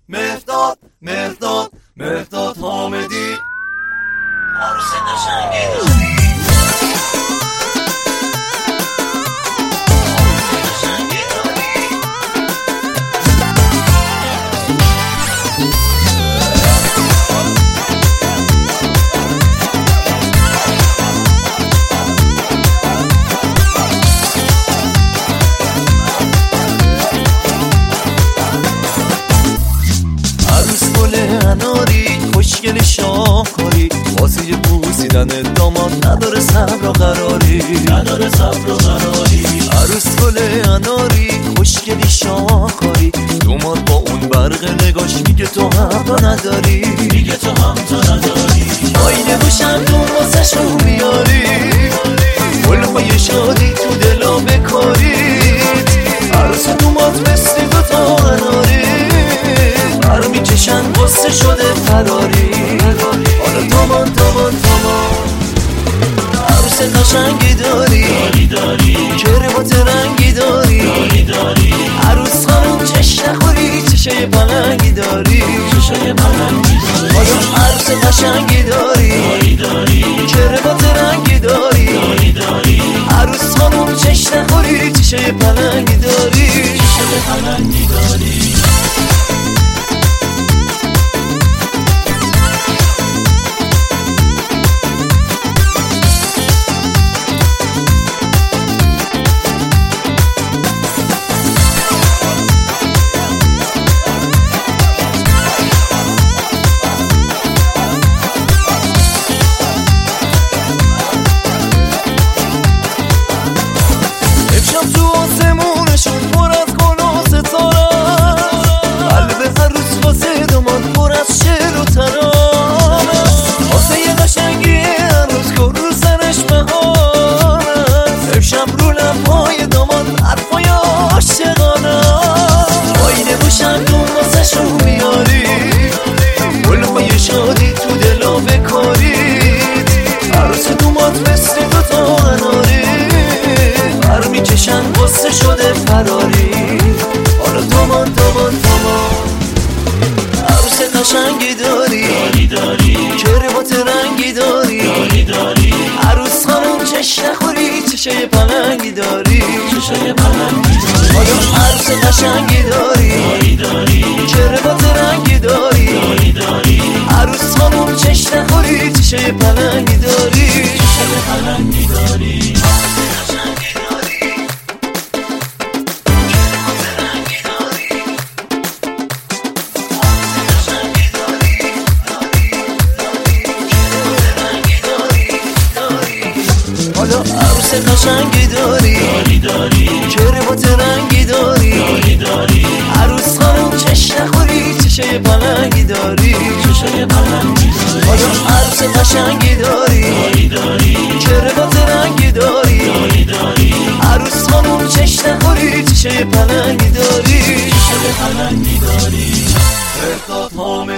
مهرداد حامدی عروس قشنگی داری. اناری خوشگل شاهکاری واسه بوسیدن داماد نداره صبر و قراری عروس گل اناری خوشگلی شاهکاری داماد با اون برق نگاش میگه تو هم نداری آینه بوشم تو واسه شو میاری گلهای شادی تو دلا بکارید عروس داماد مثل دوتا اناری هر میکشن قصه شده فراری حالا تامان عروس قشنگی داری کربات رنگی داری عروس خانم چش نخوری چشه پلنگی داری حالا عروس قشنگی داری کربات رنگی داری عروس خانم چش نخوری چشه پلنگی داری شادی تو دلا بکارید عروس دومات مثل دوتا اناری هر میکشن قصه شده فراری حالا تامان عروس قشنگی داری کربات رنگی داری عروس خانم چش نخوری چشه پلنگی داری حالا عروس قشنگی داری کربات رنگی داری عروس خانم چش نخوری چشه پلنگی داری حالا عروس قشنگی داری کربات رنگی داری عروس خانم چش نخوری چشه پلنگی داری حالا عروس قشنگی داری کربات رنگی داری عروس خانم چش نخوری چشه پلنگی داری. مهرداد حامدی